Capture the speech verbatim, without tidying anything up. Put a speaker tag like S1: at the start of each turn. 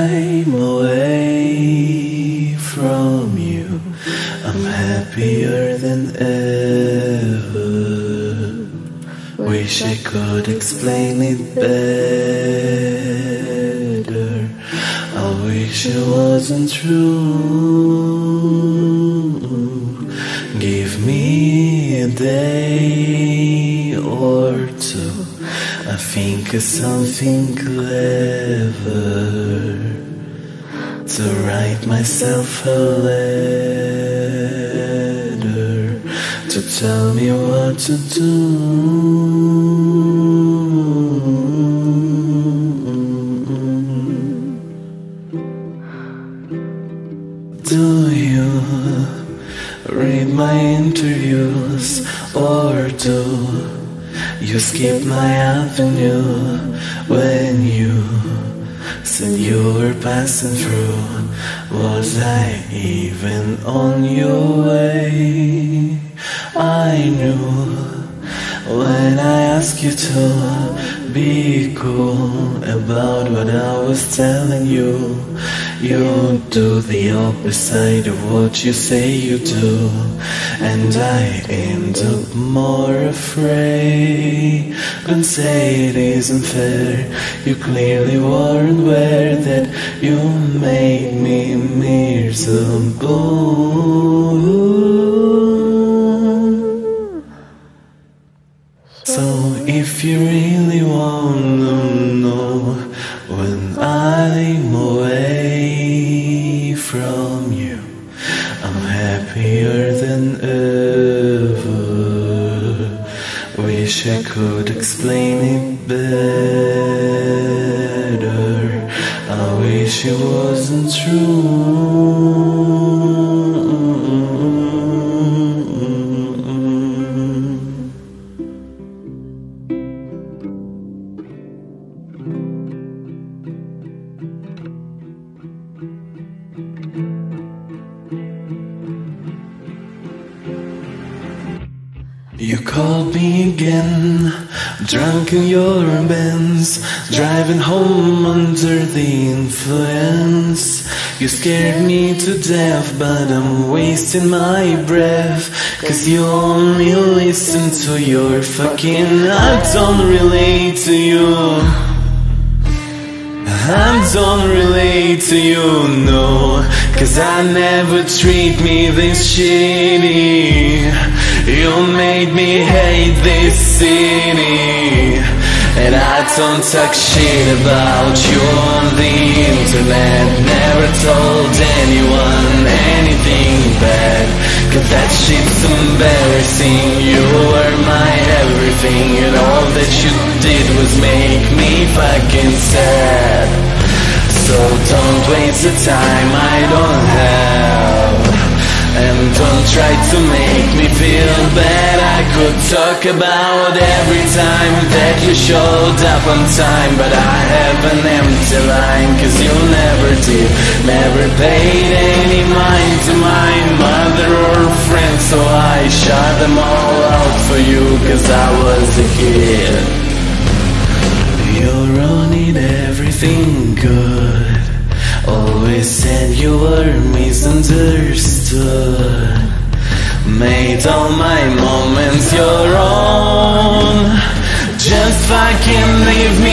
S1: I'm away from you, I'm happier than ever. Wish I could explain it better. I wish it wasn't true. Give me a day or two, I think of something clever to write myself a letter to tell me what to do. Do you read my interviews, or do you skip my avenue when you said you were passing through? Was I even on your way? I knew when I asked you to be cool about what I was telling you. You do the opposite of what you say you do, and I end up more afraid. Don't say it isn't fair, you clearly weren't aware that you made me miserable. So if you really wanna know when I'm away from you, I'm happier than ever. Wish I could explain it better. I wish it wasn't true. You called me again, drunk in your Benz, driving home under the influence. You scared me to death, but I'm wasting my breath, 'cause you only listen to your fucking I don't relate to you. I don't relate to you, no, 'cause I never treat me this shitty. You made me hate this city, and I don't talk shit about you on the internet. Never told anyone anything bad, 'cause that shit's embarrassing. You were my everything, and all that you did was make me fucking sad. So don't waste the time I don't have, and don't try to make me feel bad. I could talk about every time that you showed up on time, but I have an empty line, 'cause you never did. Never paid any mind to my mother or friends, so I shot them all out for you, 'cause I was a kid. You ruined everything good, always said you were misunderstood. Made all my moments your own. Just fucking leave